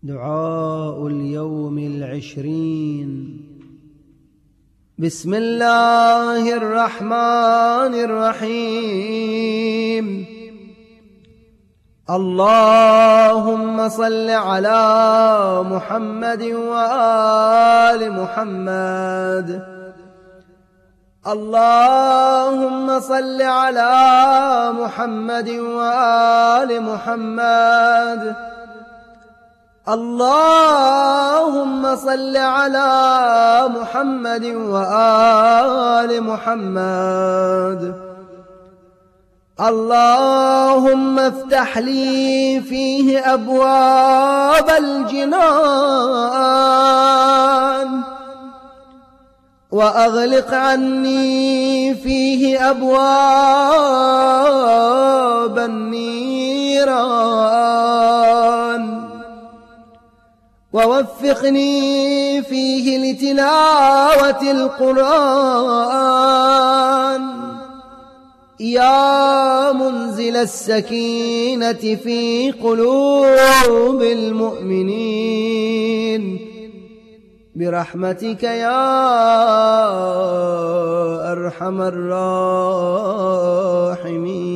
دعاء اليوم 20. بسم الله الرحمن الرحيم. اللهم صل على محمد وآل محمد. اللهم صل على محمد وآل محمد. اللهم صل على محمد وآل محمد. اللهم افتح لي فيه أبواب الجنان وأغلق عني فيه أبواب النيران ووفقني فيه لتلاوة القرآن يا منزل السكينة في قلوب المؤمنين برحمتك يا أرحم الراحمين.